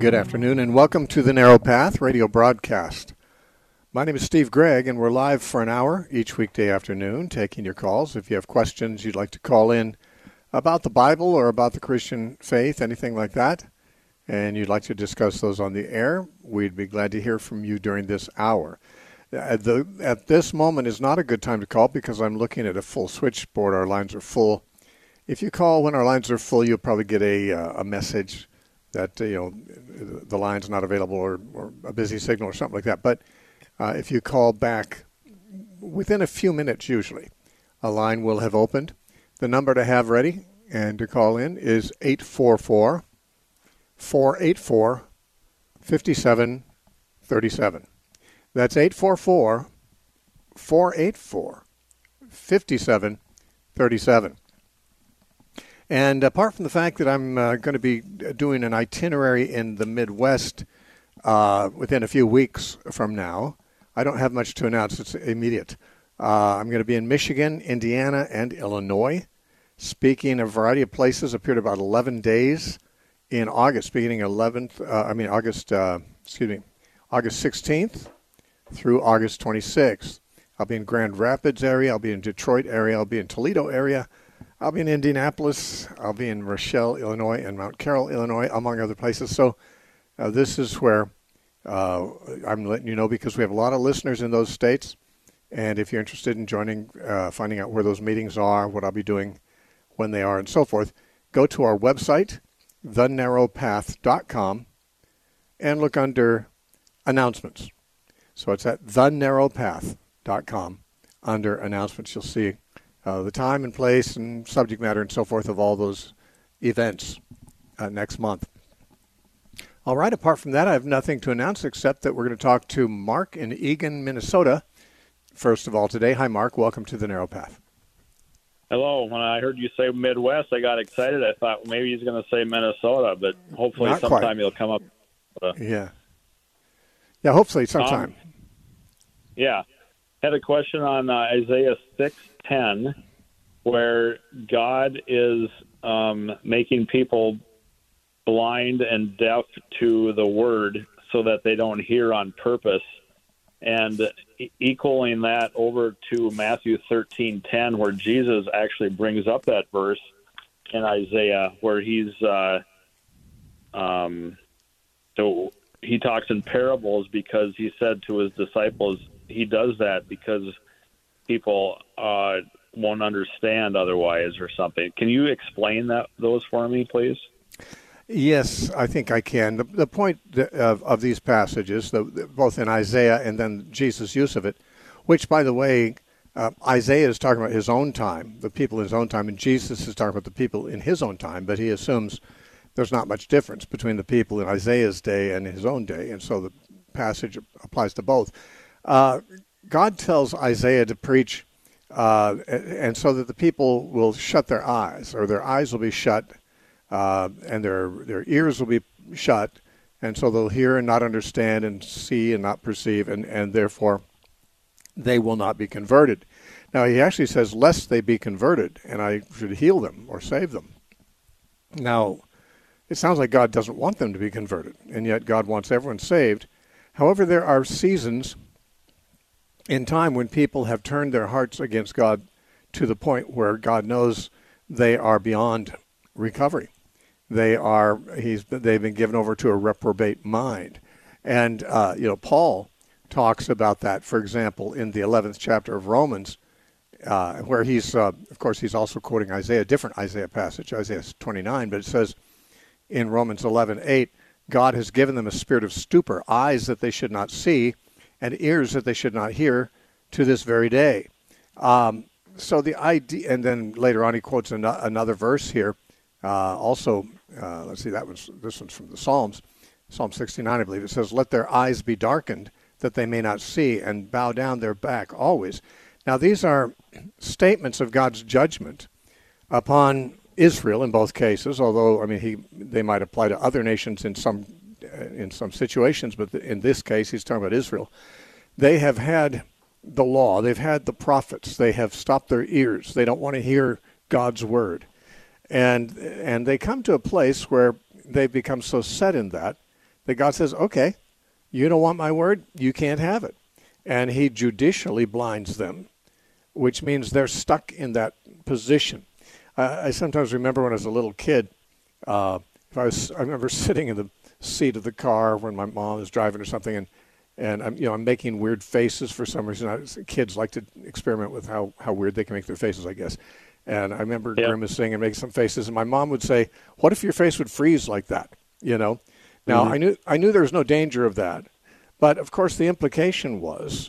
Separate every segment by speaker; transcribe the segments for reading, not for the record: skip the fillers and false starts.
Speaker 1: Good afternoon and welcome to the Narrow Path radio broadcast. My name is Steve Gregg and we're live for an hour each weekday afternoon taking your calls. If you have questions you'd like to call in about the Bible or about the Christian faith, anything like that, and you'd like to discuss those on the air, we'd be glad to hear from you during this hour. At this moment is not a good time to call because I'm looking at a full switchboard. Our lines are full. If you call when our lines are full, you'll probably get a message that the line's not available or a busy signal or something like that. But if you call back within a few minutes, usually, a line will have opened. The number to have ready and to call in is 844-484-5737. That's 844-484-5737. And apart from the fact that I'm going to be doing an itinerary in the Midwest within a few weeks from now, I don't have much to announce. It's immediate. I'm going to be in Michigan, Indiana, and Illinois, speaking a variety of places. Appeared about 11 days in August, beginning August 16th through August 26th. I'll be in Grand Rapids area. I'll be in Detroit area. I'll be in Toledo area. I'll be in Indianapolis, I'll be in Rochelle, Illinois, and Mount Carroll, Illinois, among other places. So this is where I'm letting you know because we have a lot of listeners in those states. And if you're interested in joining, finding out where those meetings are, what I'll be doing, when they are, and so forth, go to our website, thenarrowpath.com, and look under announcements. So it's at thenarrowpath.com. Under announcements, you'll see the time and place and subject matter and so forth of all those events next month. All right, apart from that, I have nothing to announce except that we're going to talk to Mark in Eagan, Minnesota, first of all today. Hi, Mark. Welcome to the Narrow Path.
Speaker 2: Hello. When I heard you say Midwest, I got excited. I thought maybe he's going to say Minnesota, but hopefully
Speaker 1: Not
Speaker 2: sometime
Speaker 1: quite.
Speaker 2: he'll come up.
Speaker 1: Yeah, hopefully sometime.
Speaker 2: Yeah. Had a question on Isaiah 6:10, where God is making people blind and deaf to the word so that they don't hear on purpose, and equaling that over to Matthew 13:10, where Jesus actually brings up that verse in Isaiah, where he's so he talks in parables because he said to his disciples he does that because people won't understand otherwise or something. Can you explain those for me, please?
Speaker 1: Yes, I think I can. The point of these passages, both in Isaiah and then Jesus' use of it, which, by the way, Isaiah is talking about his own time, the people in his own time, and Jesus is talking about the people in his own time, but he assumes there's not much difference between the people in Isaiah's day and his own day, and so the passage applies to both. God tells Isaiah to preach, and so that the people will shut their eyes, or their eyes will be shut, and their ears will be shut, and so they'll hear and not understand and see and not perceive, and therefore they will not be converted. Now, he actually says, lest they be converted, and I should heal them or save them. Now, it sounds like God doesn't want them to be converted, and yet God wants everyone saved. However, there are seasons in time when people have turned their hearts against God to the point where God knows they are beyond recovery. They've been given over to a reprobate mind. And, Paul talks about that, for example, in the 11th chapter of Romans, where he's also quoting Isaiah, a different Isaiah passage, Isaiah 29, but it says in Romans 11:8, God has given them a spirit of stupor, eyes that they should not see, and ears that they should not hear to this very day. So the idea, and then later on he quotes another verse here. Let's see, this one's from the Psalms, Psalm 69, I believe. It says, "Let their eyes be darkened, that they may not see, and bow down their back always." Now these are statements of God's judgment upon Israel in both cases, although they might apply to other nations in some situations, but in this case he's talking about Israel. They have had the law, they've had the prophets, they have stopped their ears, they don't want to hear God's word, and they come to a place where they've become so set in that that God says, okay, you don't want my word, you can't have it. And he judicially blinds them, which means they're stuck in that position. I sometimes remember when I was a little kid, I remember sitting in the seat of the car when my mom was driving or something, and I'm making weird faces for some reason. Kids like to experiment with how weird they can make their faces, I guess. And I remember grimacing and making some faces, and my mom would say, "What if your face would freeze like that?" Now I knew there was no danger of that, but of course the implication was,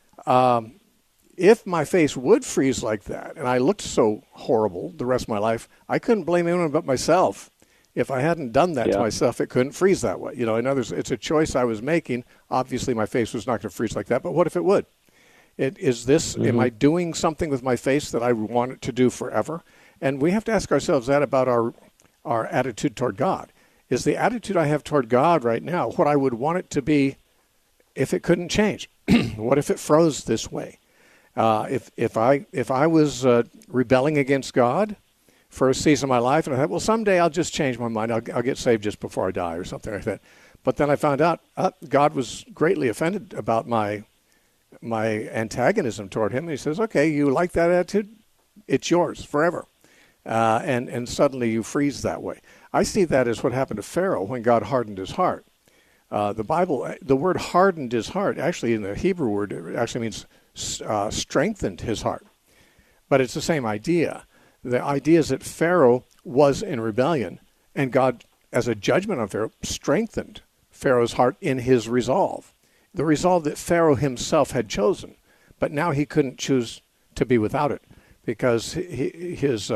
Speaker 1: if my face would freeze like that, and I looked so horrible the rest of my life, I couldn't blame anyone but myself. If I hadn't done that to myself, it couldn't freeze that way. In other words, it's a choice I was making. Obviously, my face was not going to freeze like that, but what if it would? Am I doing something with my face that I want it to do forever? And we have to ask ourselves that about our attitude toward God. Is the attitude I have toward God right now what I would want it to be if it couldn't change? What if it froze this way? If I was rebelling against God for a season of my life, and I thought, well, someday I'll just change my mind. I'll get saved just before I die or something like that. But then I found out God was greatly offended about my antagonism toward him. And he says, okay, you like that attitude? It's yours forever. And suddenly you freeze that way. I see that as what happened to Pharaoh when God hardened his heart. The word hardened his heart, actually in the Hebrew word, it actually means strengthened his heart. But it's the same idea. The idea is that Pharaoh was in rebellion, and God, as a judgment on Pharaoh, strengthened Pharaoh's heart in his resolve. The resolve that Pharaoh himself had chosen, but now he couldn't choose to be without it because his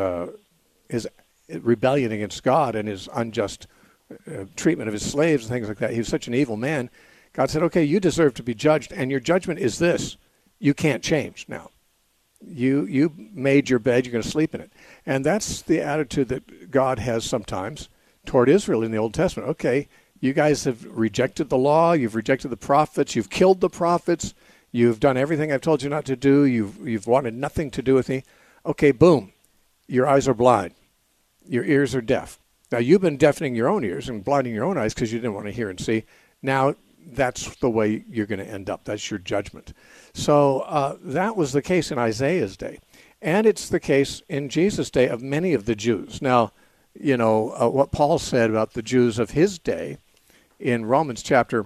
Speaker 1: rebellion against God and his unjust treatment of his slaves and things like that. He was such an evil man. God said, okay, you deserve to be judged, and your judgment is this. You can't change now. You made your bed, you're going to sleep in it. And that's the attitude that God has sometimes toward Israel in the Old Testament. Okay, you guys have rejected the law, you've rejected the prophets, you've killed the prophets, you've done everything I've told you not to do, you've wanted nothing to do with me. Okay, boom, your eyes are blind, your ears are deaf. Now, you've been deafening your own ears and blinding your own eyes because you didn't want to hear and see. Now, that's the way you're going to end up. That's your judgment. So that was the case in Isaiah's day. And it's the case in Jesus' day of many of the Jews. Now, what Paul said about the Jews of his day in Romans chapter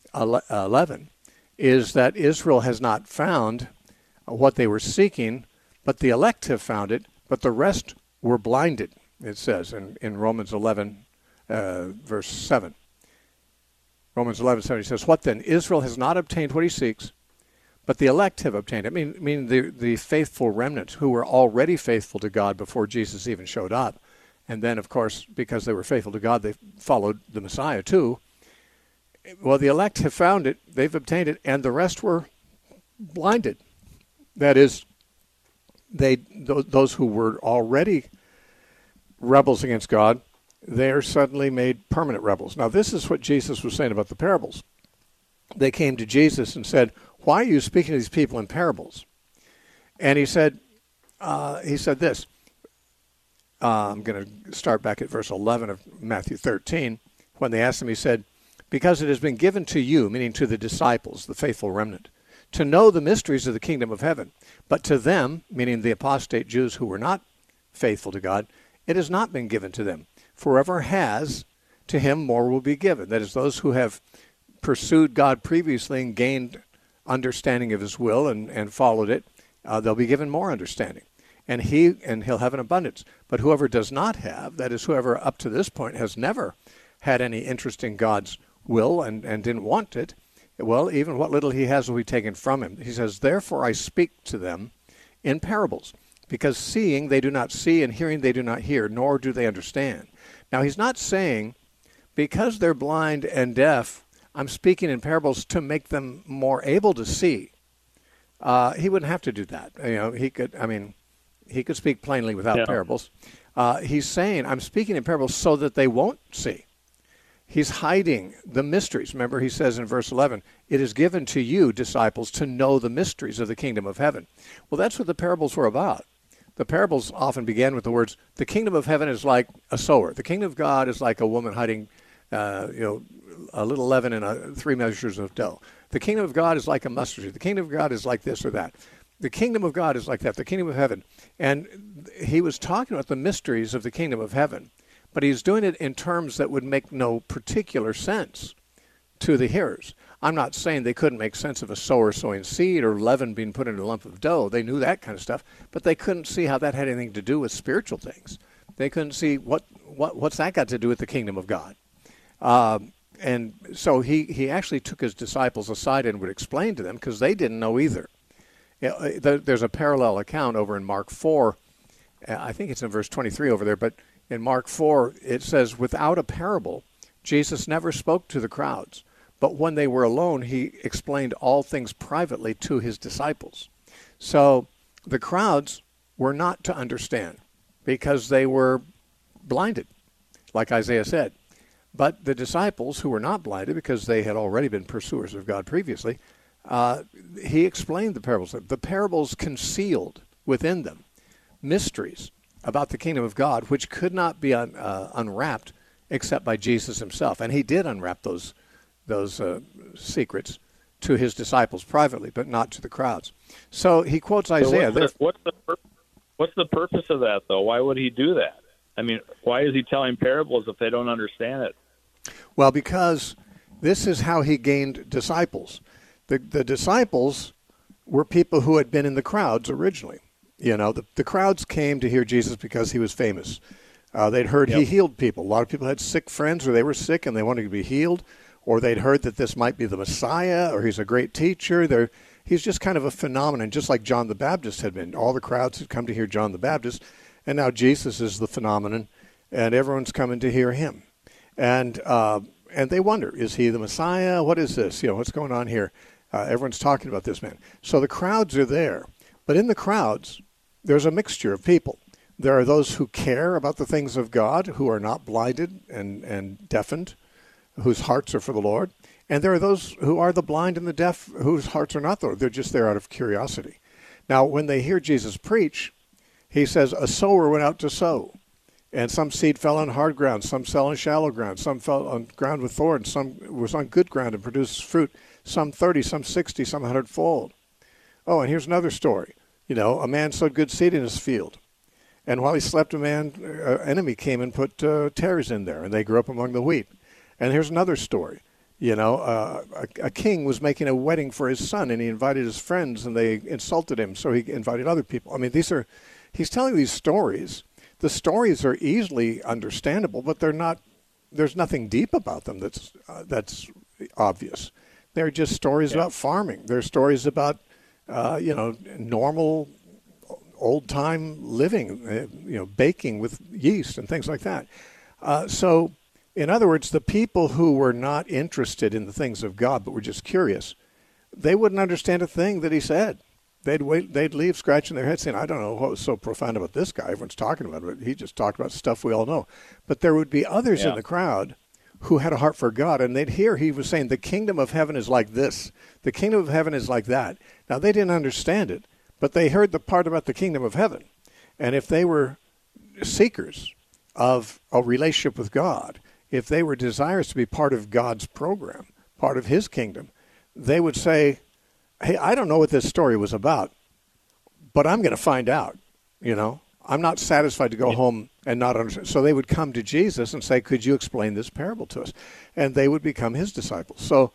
Speaker 1: 11 is that Israel has not found what they were seeking, but the elect have found it, but the rest were blinded, it says in Romans 11, verse 7. Romans 11:7, he says, what then? Israel has not obtained what he seeks, but the elect have obtained it. I mean the faithful remnant who were already faithful to God before Jesus even showed up. And then, of course, because they were faithful to God, they followed the Messiah too. Well, the elect have found it, they've obtained it, and the rest were blinded. That is, those who were already rebels against God, they are suddenly made permanent rebels. Now, this is what Jesus was saying about the parables. They came to Jesus and said, why are you speaking to these people in parables? And he said this. I'm going to start back at verse 11 of Matthew 13. When they asked him, he said, because it has been given to you, meaning to the disciples, the faithful remnant, to know the mysteries of the kingdom of heaven. But to them, meaning the apostate Jews who were not faithful to God, it has not been given to them. For whoever has, to him more will be given. That is, those who have pursued God previously and gained understanding of his will and followed it, they'll be given more understanding. And he'll have an abundance. But whoever does not have, that is, whoever up to this point has never had any interest in God's will and didn't want it, well, even what little he has will be taken from him. He says, therefore I speak to them in parables, because seeing they do not see, and hearing they do not hear, nor do they understand. Now, he's not saying, because they're blind and deaf, I'm speaking in parables to make them more able to see. He wouldn't have to do that. He could speak plainly without parables. He's saying, I'm speaking in parables so that they won't see. He's hiding the mysteries. Remember, he says in verse 11, it is given to you, disciples, to know the mysteries of the kingdom of heaven. Well, that's what the parables were about. The parables often began with the words, the kingdom of heaven is like a sower. The kingdom of God is like a woman hiding a little leaven and 3 measures of dough. The kingdom of God is like a mustard seed. The kingdom of God is like this or that. The kingdom of God is like that, the kingdom of heaven. And he was talking about the mysteries of the kingdom of heaven, but he's doing it in terms that would make no particular sense to the hearers. I'm not saying they couldn't make sense of a sower sowing seed or leaven being put into a lump of dough. They knew that kind of stuff, but they couldn't see how that had anything to do with spiritual things. They couldn't see what's that got to do with the kingdom of God. And so he actually took his disciples aside and would explain to them because they didn't know either. There's a parallel account over in Mark 4. I think it's in verse 23 over there, but in Mark 4 it says, without a parable, Jesus never spoke to the crowds, but when they were alone, he explained all things privately to his disciples. So the crowds were not to understand because they were blinded, like Isaiah said. But the disciples, who were not blinded because they had already been pursuers of God previously, he explained the parables. The parables concealed within them mysteries about the kingdom of God, which could not be unwrapped except by Jesus himself. And he did unwrap those secrets to his disciples privately, but not to the crowds. So he quotes Isaiah.
Speaker 2: What's the purpose of that, though? Why would he do that? I mean, why is he telling parables if they don't understand it?
Speaker 1: Well, because this is how he gained disciples. The disciples were people who had been in the crowds originally. You know, the crowds came to hear Jesus because he was famous. They'd heard he healed people. A lot of people had sick friends, or they were sick and they wanted to be healed, or they'd heard that this might be the Messiah, or he's a great teacher. He's just kind of a phenomenon, just like John the Baptist had been. All the crowds had come to hear John the Baptist, and now Jesus is the phenomenon, and everyone's coming to hear him. And they wonder, is he the Messiah? What is this? What's going on here? Everyone's talking about this man. So the crowds are there. But in the crowds, there's a mixture of people. There are those who care about the things of God, who are not blinded and deafened, whose hearts are for the Lord. And there are those who are the blind and the deaf, whose hearts are not the Lord. They're just there out of curiosity. Now, when they hear Jesus preach, he says, a sower went out to sow. And some seed fell on hard ground, some fell on shallow ground, some fell on ground with thorns, some was on good ground and produced fruit, some 30, some 60, some 100-fold. Oh, and here's another story. A man sowed good seed in his field. And while he slept, an enemy came and put tares in there, and they grew up among the wheat. And here's another story. A king was making a wedding for his son, and he invited his friends, and they insulted him, so he invited other people. I mean, he's telling these stories. The stories are easily understandable, but there's nothing deep about them that's obvious. They're just stories about farming. They're stories about, normal old-time living, baking with yeast and things like that. So, in other words, the people who were not interested in the things of God but were just curious, they wouldn't understand a thing that he said. They'd leave scratching their heads saying, I don't know what was so profound about this guy. Everyone's talking about it. He just talked about stuff we all know. But there would be others in the crowd who had a heart for God, and they'd hear he was saying, the kingdom of heaven is like this. The kingdom of heaven is like that. Now, they didn't understand it, but they heard the part about the kingdom of heaven. And if they were seekers of a relationship with God, if they were desirous to be part of God's program, part of his kingdom, they would say, hey, I don't know what this story was about, but I'm going to find out. I'm not satisfied to go home and not understand. So they would come to Jesus and say, could you explain this parable to us? And they would become his disciples. So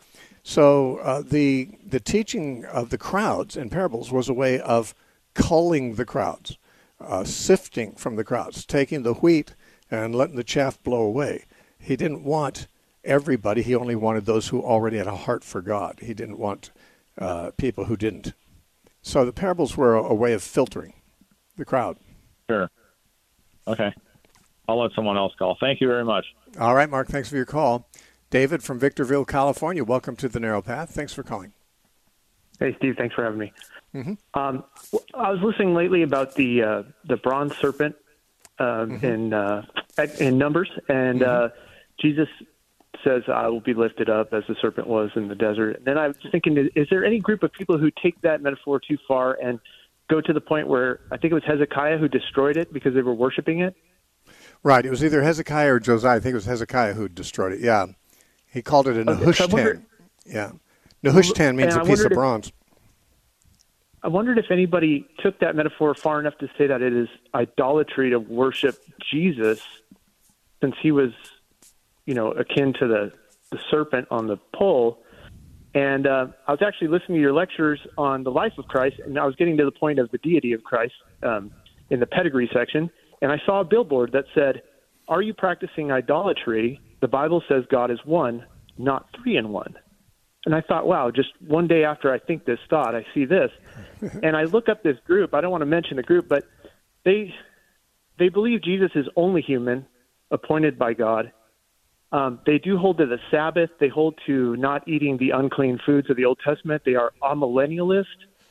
Speaker 1: the teaching of the crowds in parables was a way of culling the crowds, sifting from the crowds, taking the wheat and letting the chaff blow away. He didn't want everybody. He only wanted those who already had a heart for God. He didn't want people who didn't. So the parables were a way of filtering the crowd.
Speaker 2: Sure. Okay. I'll let someone else call. Thank you very much.
Speaker 1: All right, Mark. Thanks for your call. David from Victorville, California. Welcome to The Narrow Path. Thanks for calling.
Speaker 3: Hey, Steve. Thanks for having me.
Speaker 1: Mm-hmm.
Speaker 3: I was listening lately about the bronze serpent in Numbers, and Jesus says, I will be lifted up as the serpent was in the desert. And then I was thinking, is there any group of people who take that metaphor too far and go to the point where I think it was Hezekiah who destroyed it because they were worshiping it?
Speaker 1: Right. It was either Hezekiah or Josiah. I think it was Hezekiah who destroyed it. Yeah. He called it a Nehushtan. Yeah. Nehushtan means a piece of bronze.
Speaker 3: I wondered if anybody took that metaphor far enough to say that it is idolatry to worship Jesus, since he was, akin to the serpent on the pole. And I was actually listening to your lectures on the life of Christ, and I was getting to the point of the deity of Christ in the pedigree section, and I saw a billboard that said, "Are you practicing idolatry? The Bible says God is one, not three in one." And I thought, wow, just one day after I think this thought, I see this. And I look up this group. I don't want to mention the group, but they believe Jesus is only human, appointed by God. They do hold to the Sabbath. They hold to not eating the unclean foods of the Old Testament. They are amillennialist.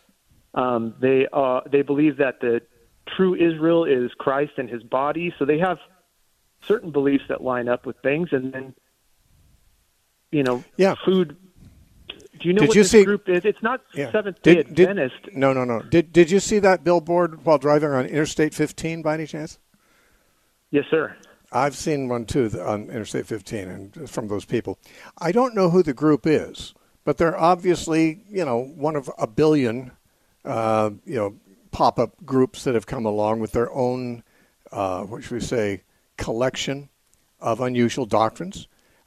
Speaker 3: They believe that the true Israel is Christ and his body. So they have certain beliefs that line up with things. And then, food. Do you know what this group is? It's not Seventh-day Adventist.
Speaker 1: No. Did you see that billboard while driving on Interstate 15 by any chance?
Speaker 3: Yes, sir.
Speaker 1: I've seen one too on Interstate 15 and from those people. I don't know who the group is, but they're obviously, one of a billion, pop-up groups that have come along with their own, collection of unusual doctrines.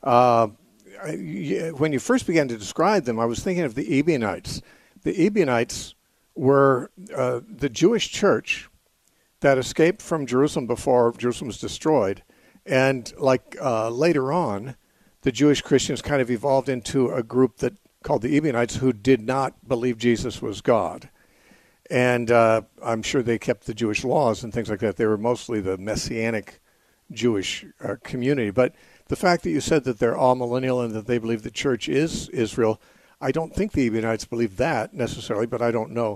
Speaker 1: When you first began to describe them, I was thinking of the Ebionites. The Ebionites were the Jewish church that escaped from Jerusalem before Jerusalem was destroyed. And later on, the Jewish Christians kind of evolved into a group called the Ebionites who did not believe Jesus was God. And I'm sure they kept the Jewish laws and things like that. They were mostly the Messianic Jewish community. But the fact that you said that they're all millennial and that they believe the church is Israel, I don't think the Ebionites believe that necessarily, but I don't know.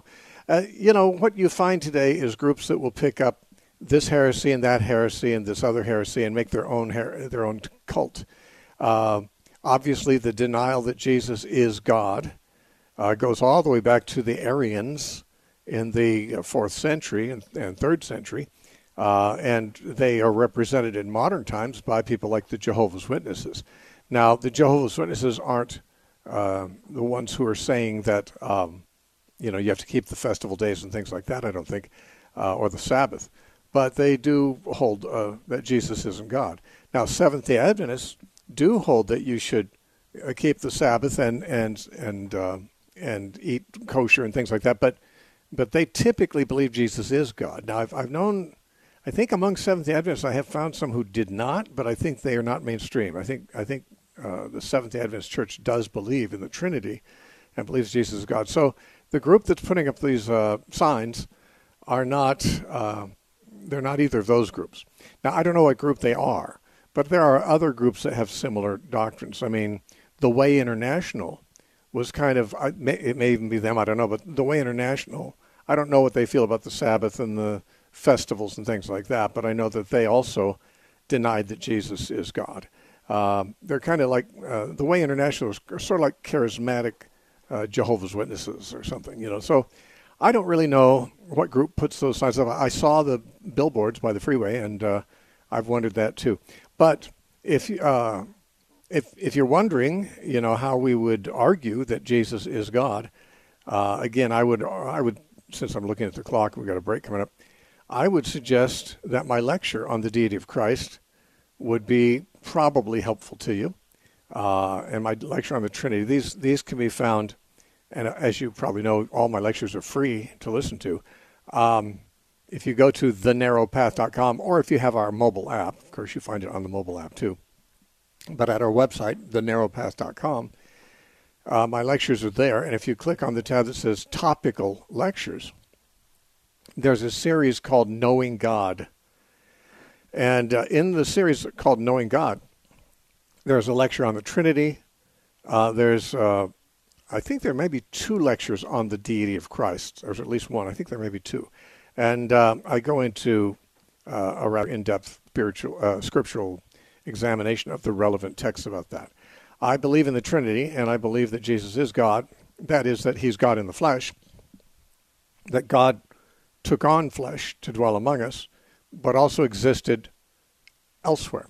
Speaker 1: What you find today is groups that will pick up this heresy and that heresy and this other heresy and make their own cult. Obviously, the denial that Jesus is God goes all the way back to the Arians in the 4th century and 3rd century. And they are represented in modern times by people like the Jehovah's Witnesses. Now, the Jehovah's Witnesses aren't the ones who are saying that, you have to keep the festival days and things like that, I don't think, or the Sabbath. But they do hold that Jesus isn't God. Now, Seventh-day Adventists do hold that you should keep the Sabbath and eat kosher and things like that. But they typically believe Jesus is God. Now, I've known. I think among Seventh-day Adventists, I have found some who did not, but I think they are not mainstream. I think the Seventh-day Adventist Church does believe in the Trinity and believes Jesus is God. So the group that's putting up these signs are not. They're not either of those groups. Now, I don't know what group they are, but there are other groups that have similar doctrines. I mean, the Way International was kind of. It may even be them. I don't know, but the Way International. I don't know what they feel about the Sabbath and the festivals and things like that, but I know that they also denied that Jesus is God. They're kind of like the Way International is sort of like charismatic Jehovah's Witnesses or something, So I don't really know what group puts those signs up. I saw the billboards by the freeway, and I've wondered that too. But if you're wondering, how we would argue that Jesus is God, again, I would, since I'm looking at the clock, we've got a break coming up. I would suggest that my lecture on the deity of Christ would be probably helpful to you, and my lecture on the Trinity. These can be found, and as you probably know, all my lectures are free to listen to. If you go to thenarrowpath.com, or if you have our mobile app, of course you find it on the mobile app too, but at our website, thenarrowpath.com, my lectures are there, and if you click on the tab that says Topical Lectures, there's a series called Knowing God. And in the series called Knowing God, there's a lecture on the Trinity. There's, I think there may be 2 lectures on the deity of Christ. There's at least one. I think there may be 2. And I go into a rather in-depth scriptural examination of the relevant texts about that. I believe in the Trinity, and I believe that Jesus is God. That is, that he's God in the flesh, that God took on flesh to dwell among us, but also existed elsewhere.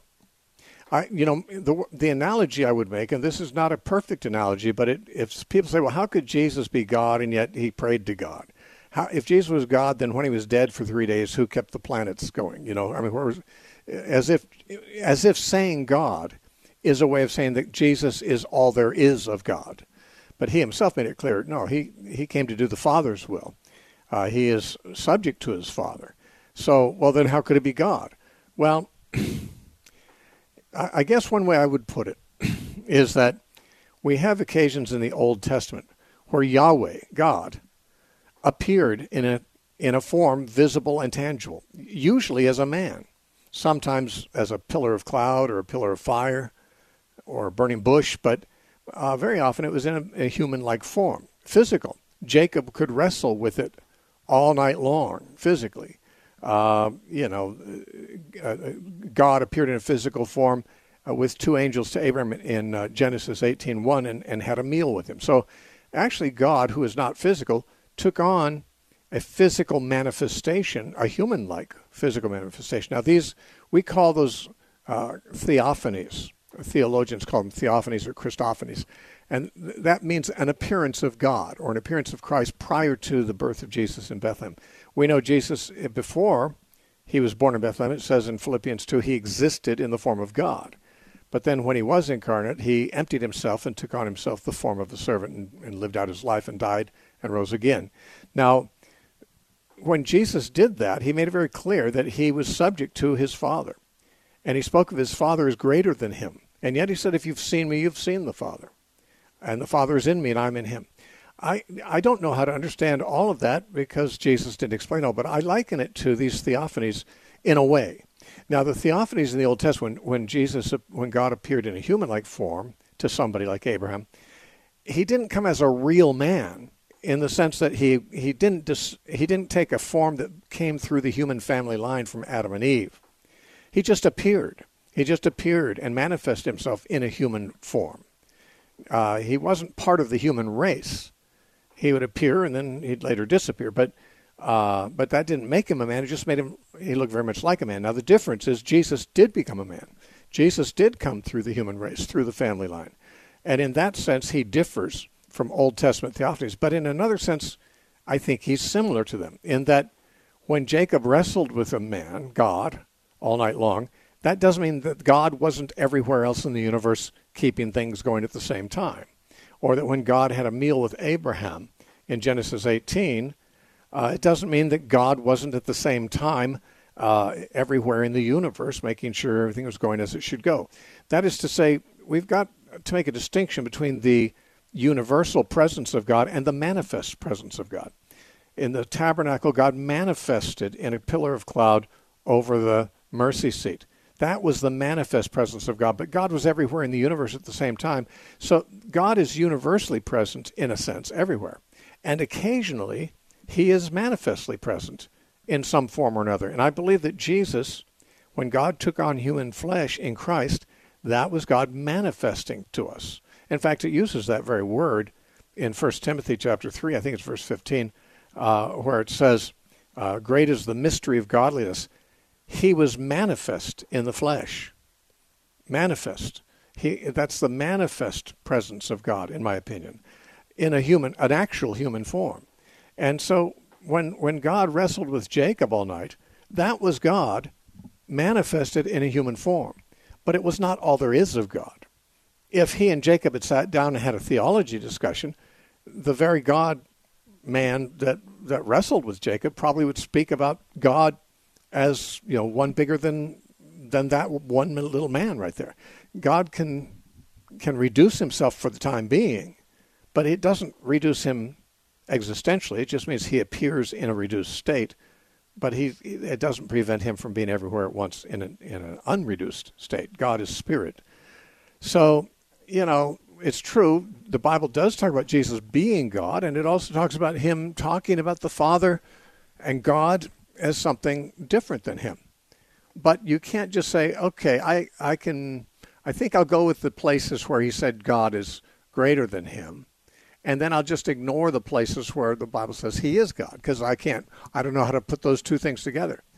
Speaker 1: The analogy I would make, and this is not a perfect analogy, but if people say, well, how could Jesus be God and yet he prayed to God? If Jesus was God, then when he was dead for 3 days, who kept the planets going? As if saying God is a way of saying that Jesus is all there is of God. But he himself made it clear, no, he came to do the Father's will. He is subject to his Father. So, well, then how could it be God? Well, I guess one way I would put it is that we have occasions in the Old Testament where Yahweh, God, appeared in a form visible and tangible, usually as a man, sometimes as a pillar of cloud or a pillar of fire or a burning bush, but very often it was in a human-like form, physical. Jacob could wrestle with it all night long, physically. God appeared in a physical form with two angels to Abraham in Genesis 18:1 and had a meal with him. So actually God, who is not physical, took on a physical manifestation, a human-like physical manifestation. Now we call those theophanies. Theologians call them theophanies or Christophanies. And that means an appearance of God or an appearance of Christ prior to the birth of Jesus in Bethlehem. We know Jesus, before he was born in Bethlehem, it says in Philippians 2, he existed in the form of God. But then when he was incarnate, he emptied himself and took on himself the form of the servant and lived out his life and died and rose again. Now, when Jesus did that, he made it very clear that he was subject to his Father. And he spoke of his Father as greater than him. And yet he said, if you've seen me, you've seen the Father. And the Father is in me and I'm in him. I don't know how to understand all of that because Jesus didn't explain all, but I liken it to these theophanies in a way. Now, the theophanies in the Old Testament, when God appeared in a human-like form to somebody like Abraham, he didn't come as a real man in the sense that he didn't take a form that came through the human family line from Adam and Eve. He just appeared. He just appeared and manifested himself in a human form. He wasn't part of the human race. He would appear and then he'd later disappear. But that didn't make him a man. It just made he looked very much like a man. Now the difference is Jesus did become a man. Jesus did come through the human race, through the family line. And in that sense, he differs from Old Testament theophanies. But in another sense, I think he's similar to them in that when Jacob wrestled with a man, God, all night long, that doesn't mean that God wasn't everywhere else in the universe keeping things going at the same time. Or that when God had a meal with Abraham in Genesis 18, it doesn't mean that God wasn't at the same time everywhere in the universe making sure everything was going as it should go. That is to say, we've got to make a distinction between the universal presence of God and the manifest presence of God. In the tabernacle, God manifested in a pillar of cloud over the mercy seat. That was the manifest presence of God, but God was everywhere in the universe at the same time. So God is universally present, in a sense, everywhere. And occasionally, he is manifestly present in some form or another. And I believe that Jesus, when God took on human flesh in Christ, that was God manifesting to us. In fact, it uses that very word in 1 Timothy chapter 3, I think it's verse 15, where it says, great is the mystery of godliness. He was manifest in the flesh. Manifest. That's the manifest presence of God, in my opinion, in an actual human form. And so when God wrestled with Jacob all night, that was God manifested in a human form. But it was not all there is of God. If he and Jacob had sat down and had a theology discussion, the very God-man that wrestled with Jacob probably would speak about God as, one bigger than that one little man right there. God can reduce himself for the time being, but it doesn't reduce him existentially. It just means he appears in a reduced state, but it doesn't prevent him from being everywhere at once in an unreduced state. God is spirit. So, it's true. The Bible does talk about Jesus being God, and it also talks about him talking about the Father and God as something different than him. But you can't just say, okay, I think I'll go with the places where he said God is greater than him, and then I'll just ignore the places where the Bible says he is God, because I don't know how to put those two things together.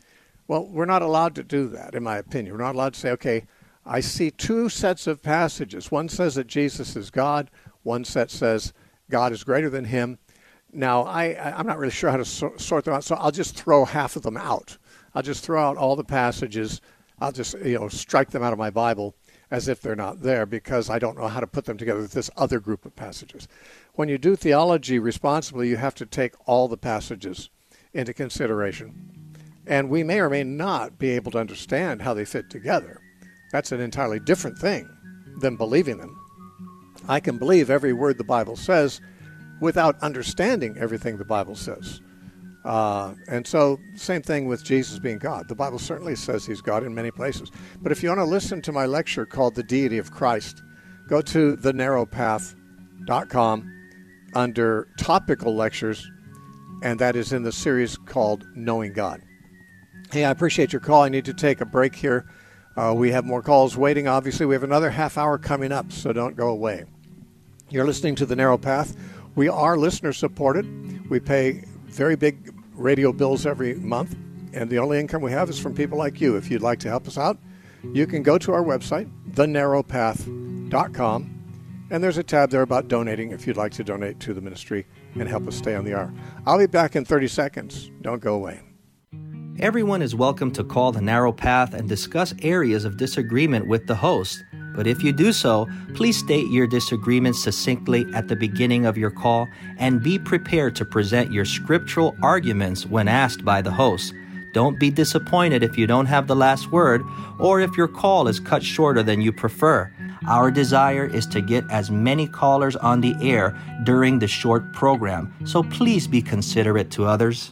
Speaker 1: Well, we're not allowed to do that, in my opinion. We're not allowed to say, okay, I see two sets of passages. One says that Jesus is God. One set says God is greater than him. Now, I'm not really sure how to sort them out, so I'll just throw half of them out. I'll just throw out all the passages. I'll just strike them out of my Bible as if they're not there because I don't know how to put them together with this other group of passages. When you do theology responsibly, you have to take all the passages into consideration. And we may or may not be able to understand how they fit together. That's an entirely different thing than believing them. I can believe every word the Bible says without understanding everything the Bible says. And so, same thing with Jesus being God. The Bible certainly says he's God in many places. But if you want to listen to my lecture called The Deity of Christ, go to thenarrowpath.com under topical lectures, and that is in the series called Knowing God. Hey, I appreciate your call. I need to take a break here. We have more calls waiting. Obviously, we have another half hour coming up, so don't go away. You're listening to The Narrow Path. We are listener-supported. We pay very big radio bills every month, and the only income we have is from people like you. If you'd like to help us out, you can go to our website, thenarrowpath.com, and there's a tab there about donating if you'd like to donate to the ministry and help us stay on the air. I'll be back in 30 seconds. Don't go away.
Speaker 4: Everyone is welcome to call The Narrow Path and discuss areas of disagreement with the host. But if you do so, please state your disagreement succinctly at the beginning of your call and be prepared to present your scriptural arguments when asked by the host. Don't be disappointed if you don't have the last word or if your call is cut shorter than you prefer. Our desire is to get as many callers on the air during the short program, so please be considerate to others.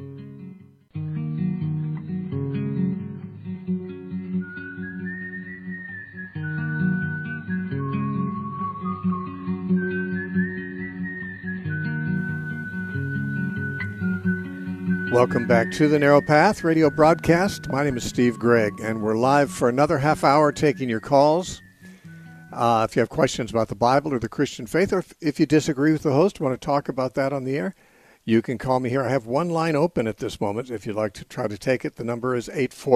Speaker 1: Welcome back to the Narrow Path radio broadcast. My name is Steve Gregg, and we're live for another half hour taking your calls. If you have questions about the Bible or the Christian faith, or if you disagree with the host, want to talk about that on the air, you can call me here. I have one line open at this moment. If you'd like to try to take it, the number is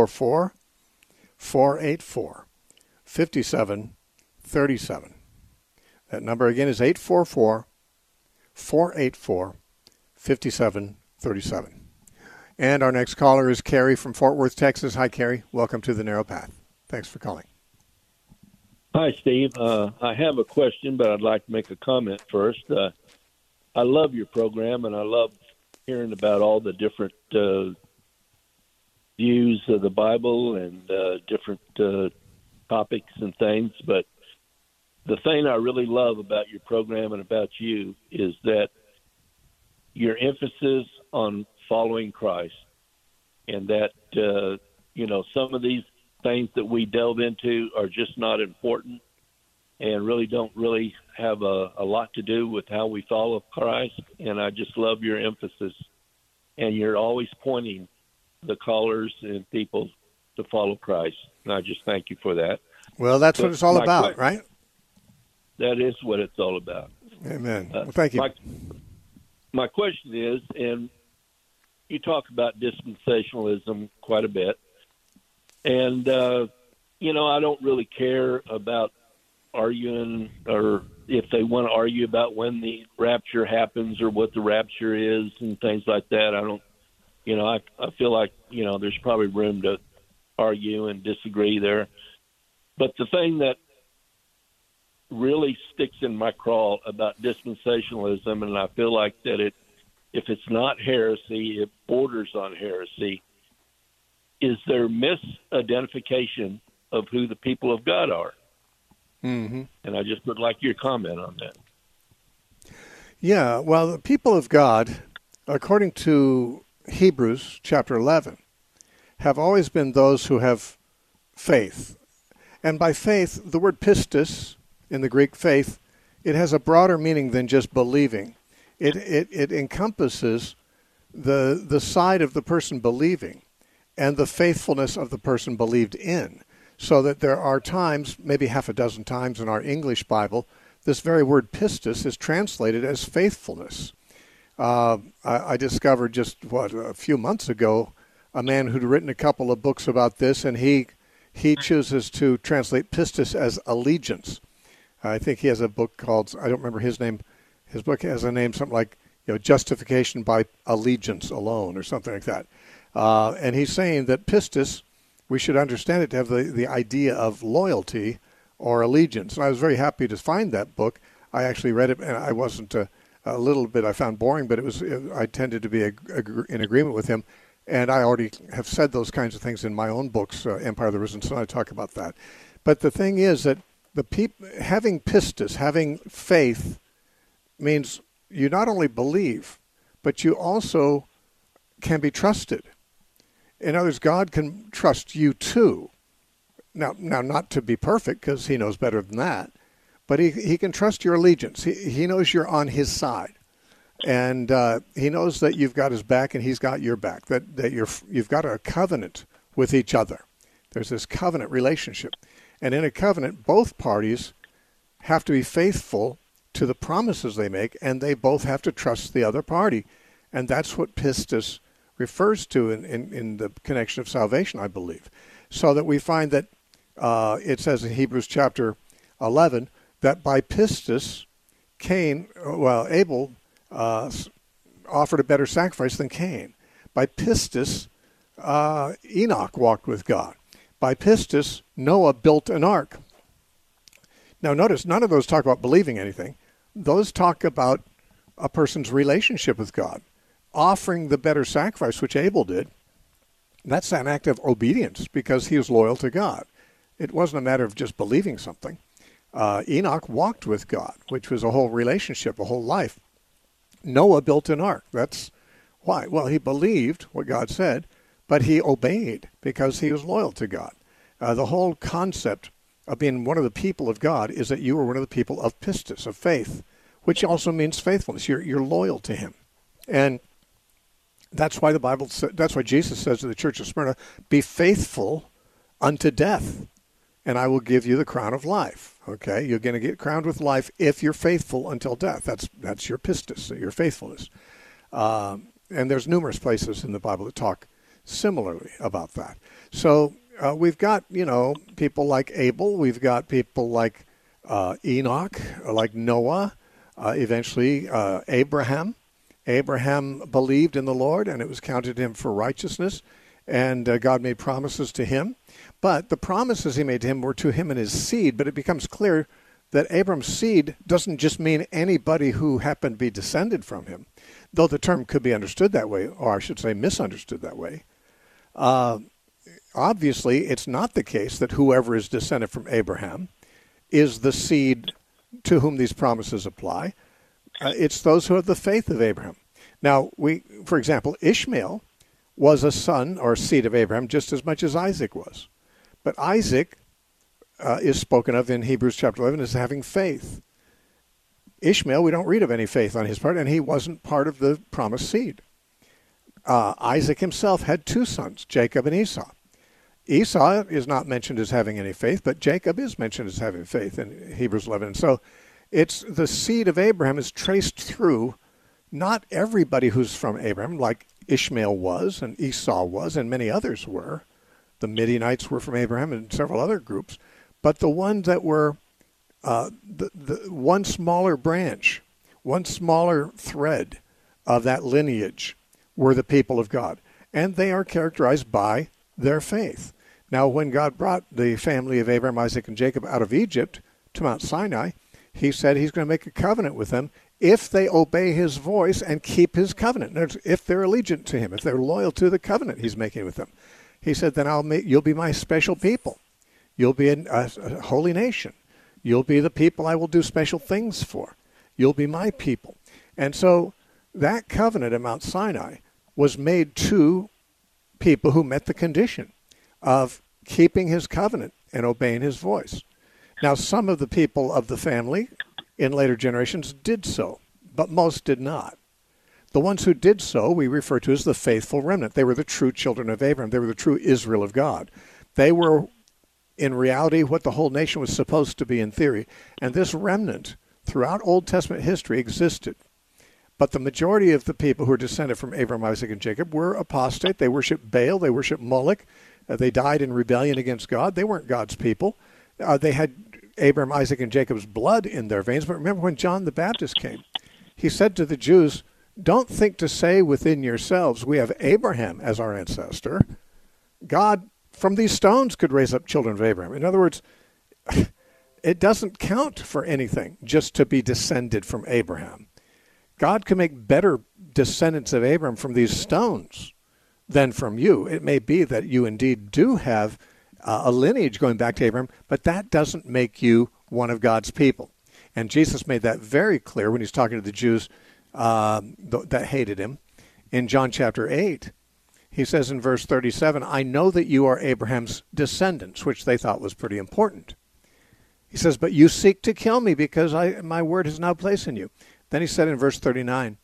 Speaker 1: 844-484-5737. That number again is 844-484-5737. And our next caller is Carrie from Fort Worth, Texas. Hi, Carrie. Welcome to the Narrow Path. Thanks for calling.
Speaker 5: Hi, Steve. I have a question, but I'd like to make a comment first. I love your program, and I love hearing about all the different views of the Bible and different topics and things. But the thing I really love about your program and about you is that your emphasis on following Christ, and that, some of these things that we delve into are just not important and really don't really have a lot to do with how we follow Christ. And I just love your emphasis, and you're always pointing the callers and people to follow Christ. And I just thank you for that.
Speaker 1: Well, that's what it's all about, right?
Speaker 5: That is what it's all about.
Speaker 1: Amen. Well, thank you.
Speaker 5: My question is, and you talk about dispensationalism quite a bit, and, I don't really care about arguing, or if they want to argue about when the rapture happens or what the rapture is and things like that. I don't, I feel like, there's probably room to argue and disagree there. But the thing that really sticks in my craw about dispensationalism, and I feel like that if it's not heresy, it borders on heresy, is their misidentification of who the people of God are. Mm-hmm. And I just would like your comment on that.
Speaker 1: Yeah, well, the people of God, according to Hebrews chapter 11, have always been those who have faith. And by faith, the word pistis in the Greek faith, it has a broader meaning than just believing. It encompasses the side of the person believing and the faithfulness of the person believed in. So that there are times, maybe half a dozen times in our English Bible, this very word pistis is translated as faithfulness. I discovered just, a few months ago, a man who'd written a couple of books about this, and he chooses to translate pistis as allegiance. I think he has a book called, I don't remember his name. His book has a name something like, justification by allegiance alone or something like that. And he's saying that pistis, we should understand it to have the idea of loyalty or allegiance. And I was very happy to find that book. I actually read it, and I wasn't a little bit I found boring, but I tended to be in agreement with him. And I already have said those kinds of things in my own books, Empire of the Risen Sun. I talk about that. But the thing is that having pistis, having faith, means you not only believe, but you also can be trusted. In other words, God can trust you too. Now not to be perfect, because he knows better than that, but he can trust your allegiance. He knows you're on his side. And he knows that you've got his back and he's got your back, that you've got a covenant with each other. There's this covenant relationship. And in a covenant, both parties have to be faithful to the promises they make, and they both have to trust the other party. And that's what pistis refers to in the connection of salvation, I believe. So that we find that it says in Hebrews chapter 11 that by pistis, Abel offered a better sacrifice than Cain. By pistis, Enoch walked with God. By pistis, Noah built an ark. Now notice, none of those talk about believing anything. Those talk about a person's relationship with God. Offering the better sacrifice, which Abel did, that's an act of obedience because he was loyal to God. It wasn't a matter of just believing something. Enoch walked with God, which was a whole relationship, a whole life. Noah built an ark. That's why. Well, he believed what God said, but he obeyed because he was loyal to God. The whole concept of being one of the people of God is that you are one of the people of pistis, of faith, which also means faithfulness. You're loyal to him. And that's why that's why Jesus says to the church of Smyrna, be faithful unto death, and I will give you the crown of life. Okay, you're going to get crowned with life if you're faithful until death. That's your pistis, your faithfulness. And there's numerous places in the Bible that talk similarly about that. So we've got, people like Abel. We've got people like Enoch, like Noah, eventually Abraham. Abraham believed in the Lord, and it was counted to him for righteousness, and God made promises to him. But the promises he made to him were to him and his seed, but it becomes clear that Abram's seed doesn't just mean anybody who happened to be descended from him, though the term could be understood that way, or I should say misunderstood that way. Obviously, it's not the case that whoever is descended from Abraham is the seed to whom these promises apply. It's those who have the faith of Abraham. Now, for example, Ishmael was a son or seed of Abraham just as much as Isaac was. But Isaac is spoken of in Hebrews chapter 11 as having faith. Ishmael, we don't read of any faith on his part, and he wasn't part of the promised seed. Isaac himself had two sons, Jacob and Esau. Esau is not mentioned as having any faith, but Jacob is mentioned as having faith in Hebrews 11. And so it's the seed of Abraham is traced through not everybody who's from Abraham, like Ishmael was and Esau was and many others were. The Midianites were from Abraham and several other groups. But the ones that were the one smaller branch, one smaller thread of that lineage were the people of God. And they are characterized by their faith. Now, when God brought the family of Abraham, Isaac, and Jacob out of Egypt to Mount Sinai, he said he's going to make a covenant with them if they obey his voice and keep his covenant. If they're allegiant to him, if they're loyal to the covenant he's making with them. He said, then you'll be my special people. You'll be a holy nation. You'll be the people I will do special things for. You'll be my people. And so that covenant at Mount Sinai was made to people who met the condition of keeping his covenant and obeying his voice. Now, some of the people of the family in later generations did so, but most did not. The ones who did so we refer to as the faithful remnant. They were the true children of Abraham. They were the true Israel of God. They were, in reality, what the whole nation was supposed to be in theory. And this remnant, throughout Old Testament history, existed. But the majority of the people who are descended from Abraham, Isaac, and Jacob were apostate. They worshiped Baal. They worshiped Moloch. They died in rebellion against God. They weren't God's people. They had Abraham, Isaac, and Jacob's blood in their veins. But remember when John the Baptist came, he said to the Jews, don't think to say within yourselves, we have Abraham as our ancestor. God, from these stones, could raise up children of Abraham. In other words, it doesn't count for anything just to be descended from Abraham. God can make better descendants of Abraham from these stones than from you. It may be that you indeed do have a lineage going back to Abraham, but that doesn't make you one of God's people. And Jesus made that very clear when he's talking to the Jews that hated him. In John chapter 8, he says in verse 37, I know that you are Abraham's descendants, which they thought was pretty important. He says, but you seek to kill me because my word has now place in you. Then he said in verse 39,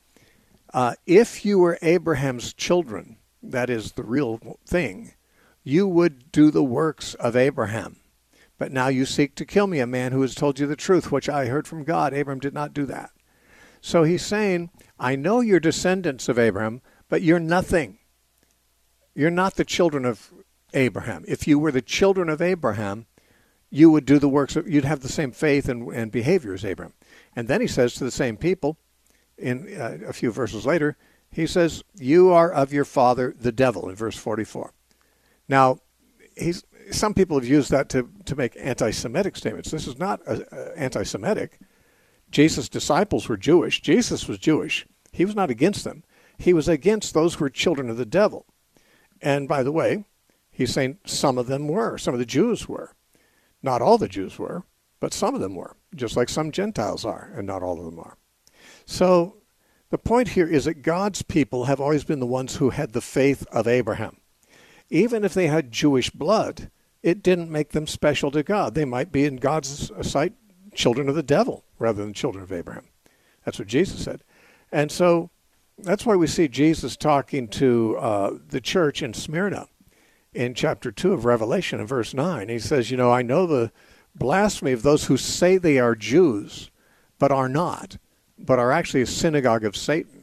Speaker 1: if you were Abraham's children, that is the real thing, you would do the works of Abraham. But now you seek to kill me, a man who has told you the truth, which I heard from God. Abraham did not do that. So he's saying, I know you're descendants of Abraham, but you're nothing. You're not the children of Abraham. If you were the children of Abraham, you would do the works, you'd have the same faith and behavior as Abraham. And then he says to the same people, in a few verses later, he says, you are of your father, the devil, in verse 44. Now, some people have used that to make anti-Semitic statements. This is not anti-Semitic. Jesus' disciples were Jewish. Jesus was Jewish. He was not against them. He was against those who were children of the devil. And by the way, he's saying some of them were. Some of the Jews were. Not all the Jews were, but some of them were, just like some Gentiles are, and not all of them are. So the point here is that God's people have always been the ones who had the faith of Abraham. Even if they had Jewish blood, it didn't make them special to God. They might be in God's sight children of the devil rather than children of Abraham. That's what Jesus said. And so that's why we see Jesus talking to the church in Smyrna in chapter 2 of Revelation in verse 9. He says, I know the blasphemy of those who say they are Jews, but are not, but are actually a synagogue of Satan.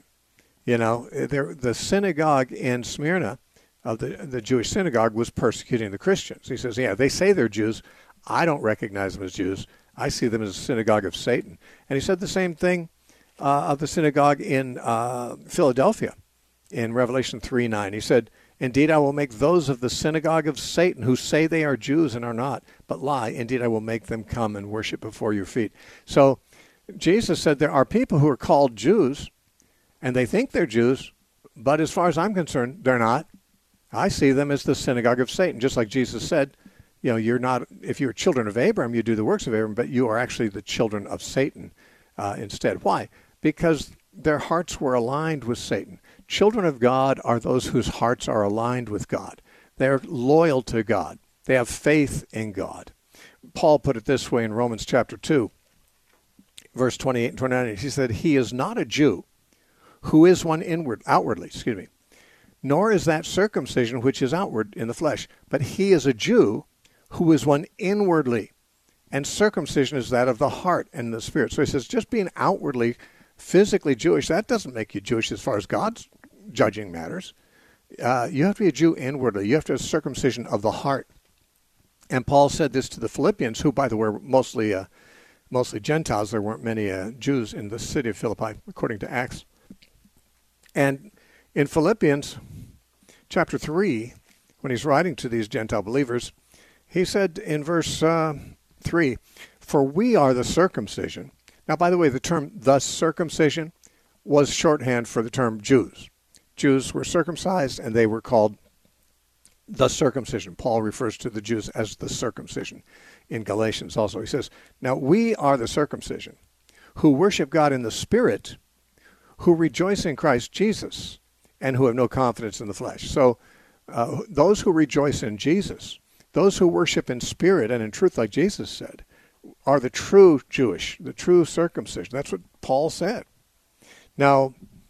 Speaker 1: The synagogue in Smyrna, of the Jewish synagogue, was persecuting the Christians. He says, they say they're Jews. I don't recognize them as Jews. I see them as a synagogue of Satan. And he said the same thing of the synagogue in Philadelphia in Revelation 3:9. He said, indeed, I will make those of the synagogue of Satan who say they are Jews and are not, but lie. Indeed, I will make them come and worship before your feet. So Jesus said there are people who are called Jews, and they think they're Jews, but as far as I'm concerned, they're not. I see them as the synagogue of Satan, just like Jesus said, you're not, if you're children of Abraham, you do the works of Abraham, but you are actually the children of Satan instead. Why? Because their hearts were aligned with Satan. Children of God are those whose hearts are aligned with God. They're loyal to God. They have faith in God. Paul put it this way in Romans chapter 2, verse 28 and 29. He said, he is not a Jew who is one outwardly, nor is that circumcision which is outward in the flesh, but he is a Jew who is one inwardly, and circumcision is that of the heart and the spirit. So he says, just being outwardly, physically Jewish, that doesn't make you Jewish as far as God's judging matters. You have to be a Jew inwardly. You have to have circumcision of the heart. And Paul said this to the Philippians, who, by the way, were mostly Gentiles. There weren't many Jews in the city of Philippi, according to Acts. And in Philippians chapter 3, when he's writing to these Gentile believers, he said in verse 3, for we are the circumcision. Now, by the way, the term the circumcision was shorthand for the term Jews. Jews were circumcised, and they were called the circumcision. Paul refers to the Jews as the circumcision in Galatians also. He says, now we are the circumcision who worship God in the Spirit, who rejoice in Christ Jesus, and who have no confidence in the flesh. So those who rejoice in Jesus, those who worship in spirit and in truth, like Jesus said, are the true Jewish, the true circumcision. That's what Paul said. Now,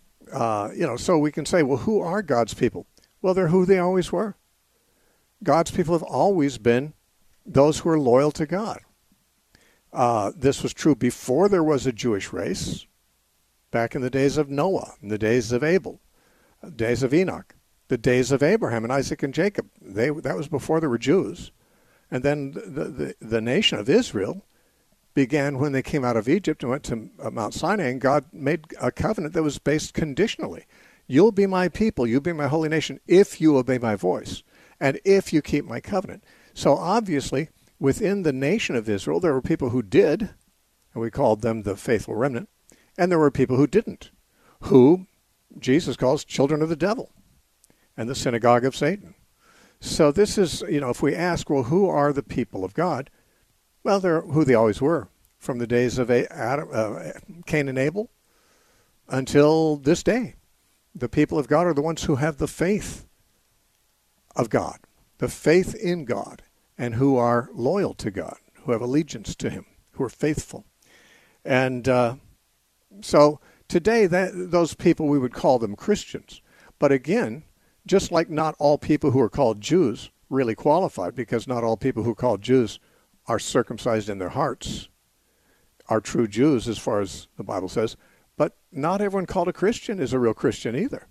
Speaker 1: so we can say, well, who are God's people? Well, they're who they always were. God's people have always been those who are loyal to God. This was true before there was a Jewish race, back in the days of Noah, in the days of Abel, days of Enoch, the days of Abraham and Isaac and Jacob. That was before there were Jews. And then the nation of Israel began when they came out of Egypt and went to Mount Sinai, and God made a covenant that was based conditionally. You'll be my people, you'll be my holy nation, if you obey my voice, and if you keep my covenant. So obviously, within the nation of Israel, there were people who did, and we called them the faithful remnant, and there were people who didn't, who Jesus calls children of the devil and the synagogue of Satan. So this is, if we ask, well, who are the people of God? Well, they're who they always were, from the days of Cain and Abel until this day. The people of God are the ones who have the faith of God, the faith in God, and who are loyal to God, who have allegiance to him, who are faithful. And so today, those people, we would call them Christians. But again, just like not all people who are called Jews really qualified, because not all people who are called Jews are circumcised in their hearts, are true Jews as far as the Bible says, but not everyone called a Christian is a real Christian either.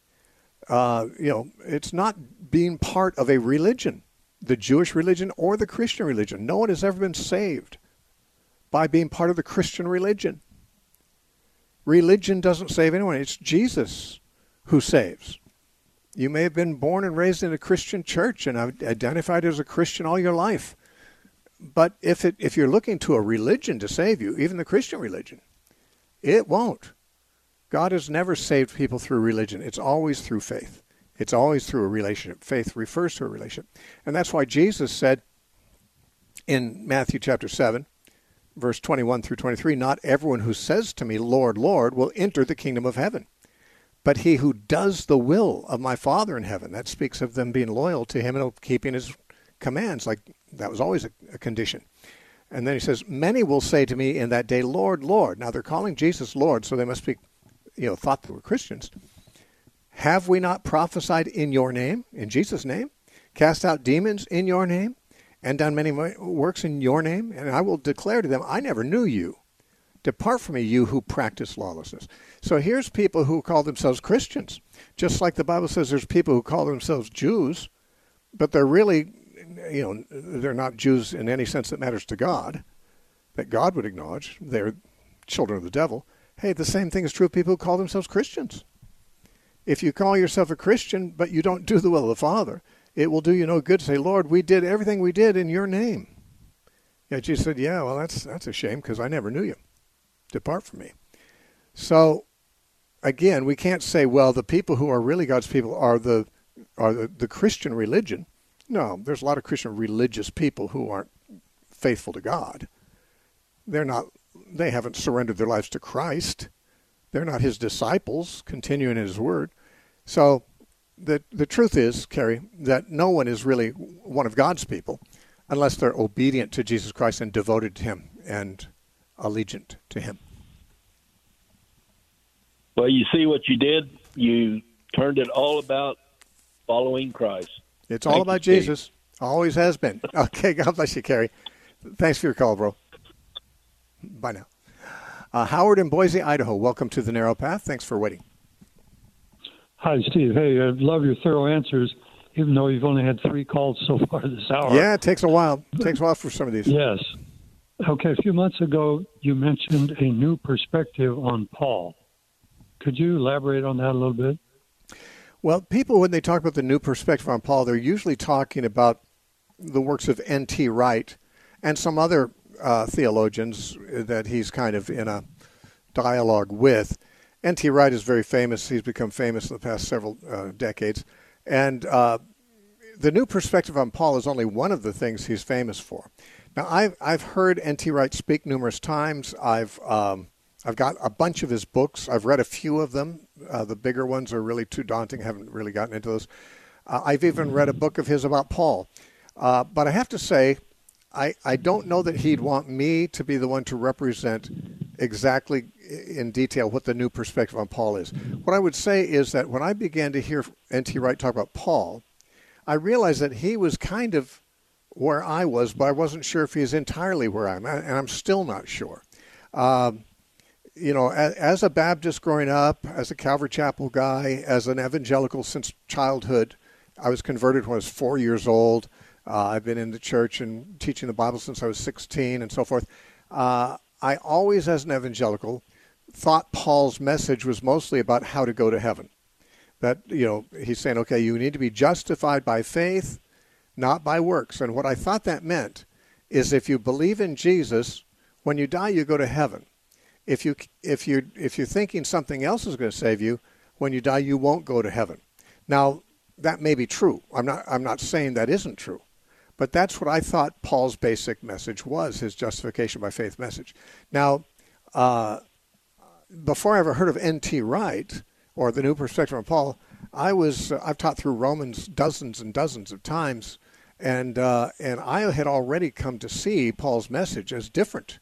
Speaker 1: It's not being part of a religion, the Jewish religion or the Christian religion. No one has ever been saved by being part of the Christian religion. Religion doesn't save anyone. It's Jesus who saves. You may have been born and raised in a Christian church and identified as a Christian all your life. But if you're looking to a religion to save you, even the Christian religion, it won't. God has never saved people through religion. It's always through faith. It's always through a relationship. Faith refers to a relationship. And that's why Jesus said in Matthew chapter 7, verse 21 through 23, not everyone who says to me, Lord, Lord, will enter the kingdom of heaven, but he who does the will of my Father in heaven. That speaks of them being loyal to him and keeping his commands. Like that was always a condition. And then he says, many will say to me in that day, Lord, Lord. Now they're calling Jesus Lord, so they must be, thought they were Christians. Have we not prophesied in your name, in Jesus' name, cast out demons in your name, and done many works in your name? And I will declare to them, I never knew you. Depart from me, you who practice lawlessness. So here's people who call themselves Christians. Just like the Bible says there's people who call themselves Jews, but they're really, they're not Jews in any sense that matters to God, that God would acknowledge. They're children of the devil. Hey, the same thing is true of people who call themselves Christians. If you call yourself a Christian, but you don't do the will of the Father, it will do you no good to say, Lord, we did everything we did in your name. Yeah, Jesus said, yeah, well, that's a shame because I never knew you. Depart from me. So, again, we can't say, well, the people who are really God's people are the Christian religion. No, there's a lot of Christian religious people who aren't faithful to God. They haven't surrendered their lives to Christ. They're not his disciples, continuing in his word. So the truth is, Carrie, that no one is really one of God's people unless they're obedient to Jesus Christ and devoted to him and allegiant to him.
Speaker 5: Well, you see what you did? You turned it all about following Christ.
Speaker 1: It's all about Jesus. Always has been. Okay, God bless you, Carrie. Thanks for your call, bro. Bye now. Howard in Boise, Idaho. Welcome to The Narrow Path. Thanks for waiting.
Speaker 6: Hi, Steve. Hey, I love your thorough answers, even though you've only had 3 calls so far this hour.
Speaker 1: Yeah, it takes a while. It takes a while for some of these.
Speaker 6: Yes. Okay, a few months ago, you mentioned a new perspective on Paul. Could you elaborate on that a little bit?
Speaker 1: Well, people, when they talk about the new perspective on Paul, they're usually talking about the works of N.T. Wright and some other theologians that he's kind of in a dialogue with. N.T. Wright is very famous. He's become famous in the past several decades. And the new perspective on Paul is only one of the things he's famous for. Now, I've heard N.T. Wright speak numerous times. I've got a bunch of his books. I've read a few of them. The bigger ones are really too daunting. I haven't really gotten into those. I've even read a book of his about Paul. But I have to say, I don't know that he'd want me to be the one to represent exactly in detail what the new perspective on Paul is. What I would say is that when I began to hear N.T. Wright talk about Paul, I realized that he was kind of where I was, but I wasn't sure if he is entirely where I'm at, and I'm still not sure. as a Baptist growing up, as a Calvary Chapel guy, as an evangelical since childhood, I was converted when I was 4 years old. I've been in the church and teaching the Bible since I was 16 and so forth. I always, as an evangelical, thought Paul's message was mostly about how to go to heaven. That, he's saying, okay, you need to be justified by faith, not by works. And what I thought that meant is if you believe in Jesus, when you die, you go to heaven. If you're thinking something else is going to save you, when you die, you won't go to heaven. Now, that may be true. I'm not saying that isn't true. But that's what I thought Paul's basic message was, his justification by faith message. Now, before I ever heard of N.T. Wright or the New Perspective on Paul, I've taught through Romans dozens and dozens of times, and I had already come to see Paul's message as different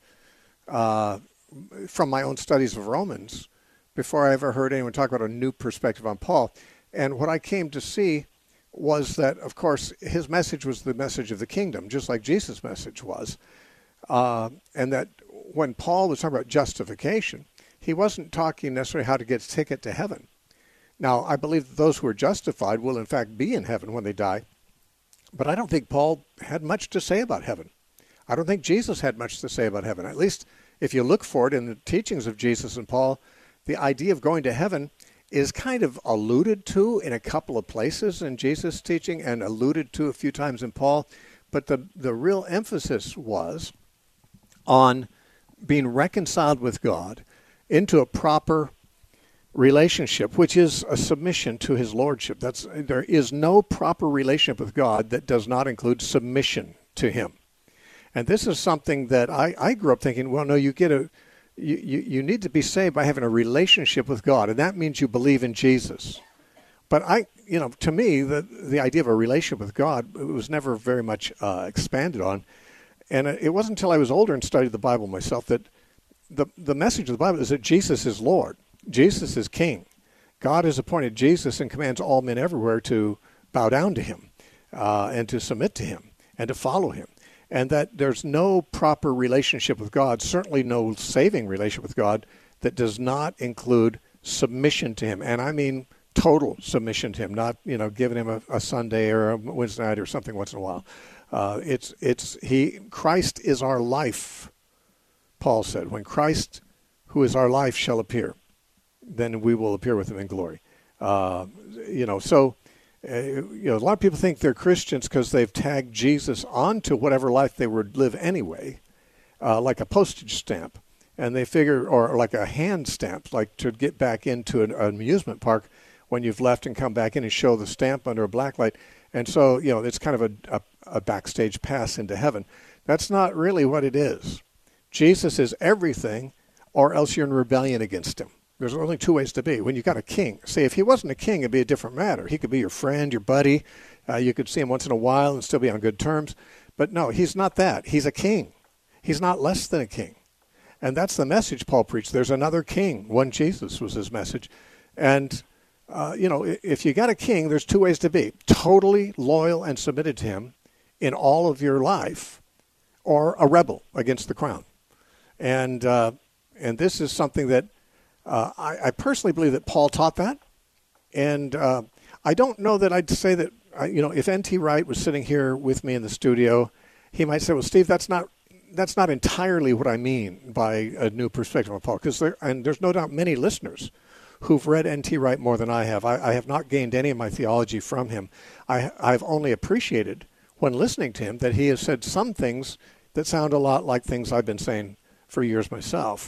Speaker 1: from my own studies of Romans before I ever heard anyone talk about a new perspective on Paul. And what I came to see was that, of course, his message was the message of the kingdom, just like Jesus' message was. And that when Paul was talking about justification, he wasn't talking necessarily how to get a ticket to heaven. Now, I believe that those who are justified will, in fact, be in heaven when they die. But I don't think Paul had much to say about heaven. I don't think Jesus had much to say about heaven. At least if you look for it in the teachings of Jesus and Paul, the idea of going to heaven is kind of alluded to in a couple of places in Jesus' teaching and alluded to a few times in Paul. But the real emphasis was on being reconciled with God into a proper relationship, which is a submission to his lordship. There is no proper relationship with God that does not include submission to him. And this is something that I grew up thinking, well, no, you need to be saved by having a relationship with God, and that means you believe in Jesus. But to me, the idea of a relationship with God was never very much expanded on. And it wasn't until I was older and studied the Bible myself that the message of the Bible is that Jesus is Lord. Jesus is King. God has appointed Jesus and commands all men everywhere to bow down to him and to submit to him and to follow him. And that there's no proper relationship with God, certainly no saving relationship with God, that does not include submission to him. And I mean total submission to him, not giving him a Sunday or a Wednesday night or something once in a while. Christ is our life, Paul said. When Christ, who is our life, shall appear, then we will appear with him in glory. A lot of people think they're Christians because they've tagged Jesus onto whatever life they would live anyway, like a postage stamp. And they figure, or like a hand stamp, like to get back into an amusement park when you've left and come back in and show the stamp under a black light. And so, it's kind of a backstage pass into heaven. That's not really what it is. Jesus is everything, or else you're in rebellion against him. There's only two ways to be. When you've got a king, see, if he wasn't a king, it'd be a different matter. He could be your friend, your buddy. You could see him once in a while and still be on good terms. But no, he's not that. He's a king. He's not less than a king. And that's the message Paul preached. There's another king. One Jesus was his message. And, if you got a king, there's two ways to be. Totally loyal and submitted to him in all of your life, or a rebel against the crown. And this is something that I personally believe that Paul taught that, and I don't know that I'd say that, if N.T. Wright was sitting here with me in the studio, he might say, well, Steve, that's not entirely what I mean by a new perspective on Paul, because there's no doubt many listeners who've read N.T. Wright more than I have. I have not gained any of my theology from him. I've only appreciated, when listening to him, that he has said some things that sound a lot like things I've been saying for years myself.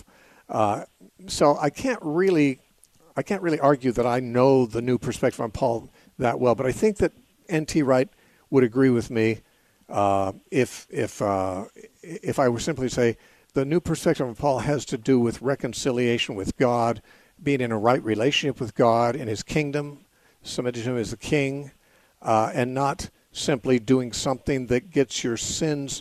Speaker 1: So I can't really argue that I know the new perspective on Paul that well, but I think that N.T. Wright would agree with me if I were simply to say the new perspective on Paul has to do with reconciliation with God, being in a right relationship with God in his kingdom, submitted to him as a king, and not simply doing something that gets your sins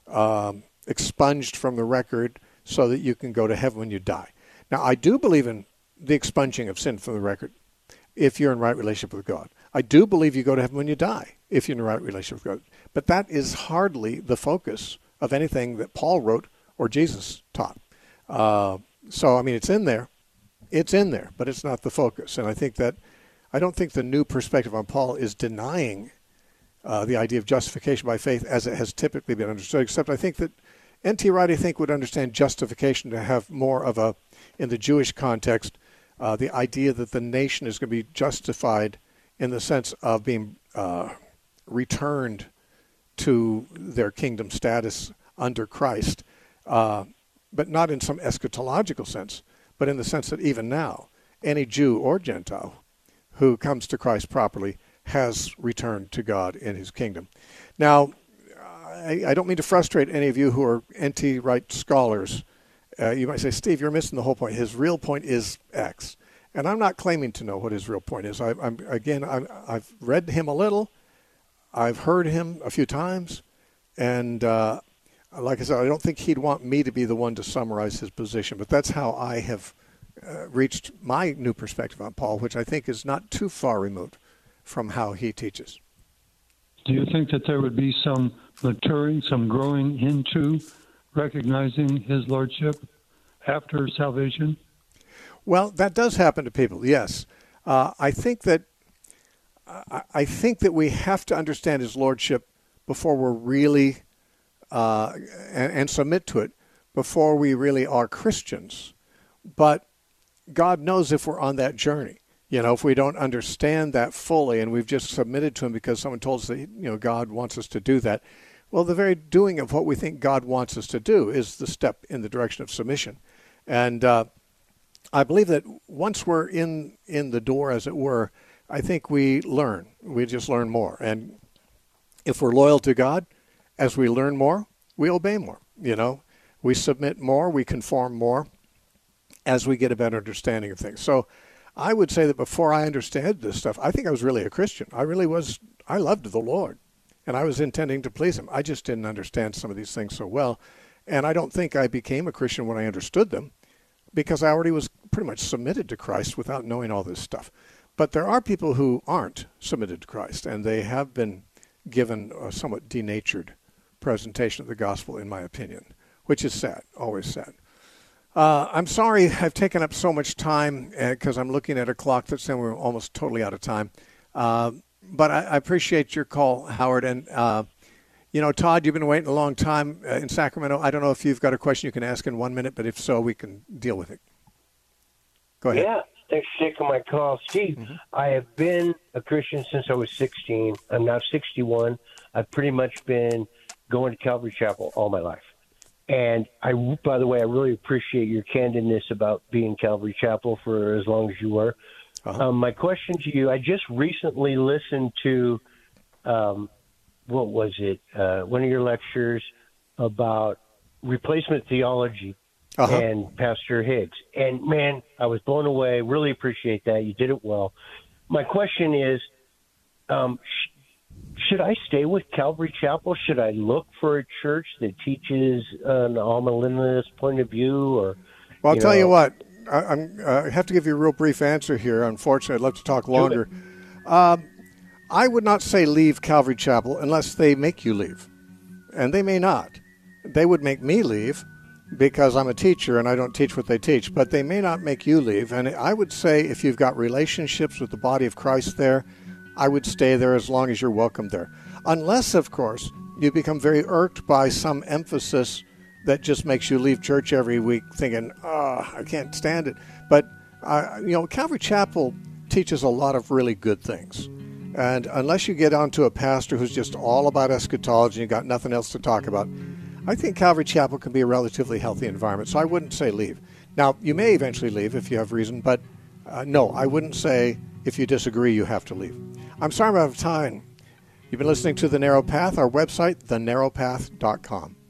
Speaker 1: expunged from the record so that you can go to heaven when you die. Now, I do believe in the expunging of sin from the record if you're in right relationship with God. I do believe you go to heaven when you die if you're in a right relationship with God. But that is hardly the focus of anything that Paul wrote or Jesus taught. So, I mean, it's in there. It's in there, but it's not the focus. And I don't think the new perspective on Paul is denying the idea of justification by faith as it has typically been understood, except I think that N.T. Wright, I think, would understand justification to have more of a, in the Jewish context, the idea that the nation is going to be justified in the sense of being returned to their kingdom status under Christ, but not in some eschatological sense, but in the sense that even now, any Jew or Gentile who comes to Christ properly has returned to God in his kingdom. Now, I don't mean to frustrate any of you who are N.T. Wright scholars. You might say, Steve, you're missing the whole point. His real point is X. And I'm not claiming to know what his real point is. I've read him a little. I've heard him a few times. And like I said, I don't think he'd want me to be the one to summarize his position. But that's how I have reached my new perspective on Paul, which I think is not too far removed from how he teaches.
Speaker 6: Do you think that there would be some maturing, some growing into recognizing his lordship after salvation?
Speaker 1: Well, that does happen to people, yes. I think that we have to understand his lordship before we're really and submit to it before we really are Christians. But God knows if we're on that journey. You know, if we don't understand that fully and we've just submitted to him because someone told us that, you know, God wants us to do that. Well, the very doing of what we think God wants us to do is the step in the direction of submission. And I believe that once we're in the door, as it were, I think we learn. We just learn more. And if we're loyal to God, as we learn more, we obey more. You know, we submit more, we conform more as we get a better understanding of things. So I would say that before I understood this stuff, I think I was really a Christian. I really was. I loved the Lord, and I was intending to please him. I just didn't understand some of these things so well, and I don't think I became a Christian when I understood them, because I already was pretty much submitted to Christ without knowing all this stuff. But there are people who aren't submitted to Christ, and they have been given a somewhat denatured presentation of the gospel, in my opinion, which is sad, always sad. I'm sorry I've taken up so much time because I'm looking at a clock that's saying we're almost totally out of time. But I appreciate your call, Howard. And, you know, Todd, you've been waiting a long time in Sacramento. I don't know if you've got a question you can ask in 1 minute, but if so, we can deal with it. Go ahead.
Speaker 7: Yeah, thanks for taking my call. Steve, I have been a Christian since I was 16. I'm now 61. I've pretty much been going to Calvary Chapel all my life. And by the way, I really appreciate your candidness about being Calvary Chapel for as long as you were. My question to you, I just recently listened to, what was it, one of your lectures about replacement theology and Pastor Higgs. And, man, I was blown away. Really appreciate that. You did it well. My question is, should I stay with Calvary Chapel? Should I look for a church that teaches an amillennialist point of view? Or,
Speaker 1: well, I'll tell you what. I have to give you a real brief answer here. Unfortunately, I'd love to talk longer. I would not say leave Calvary Chapel unless they make you leave. And they may not. They would make me leave because I'm a teacher and I don't teach what they teach. But they may not make you leave. And I would say if you've got relationships with the body of Christ there, I would stay there as long as you're welcome there. Unless, of course, you become very irked by some emphasis that just makes you leave church every week thinking, I can't stand it. But, you know, Calvary Chapel teaches a lot of really good things. And unless you get onto a pastor who's just all about eschatology and got nothing else to talk about, I think Calvary Chapel can be a relatively healthy environment. So I wouldn't say leave. Now, you may eventually leave if you have reason, but no, I wouldn't say if you disagree you have to leave. I'm sorry I'm out of time. You've been listening to The Narrow Path, our website, thenarrowpath.com.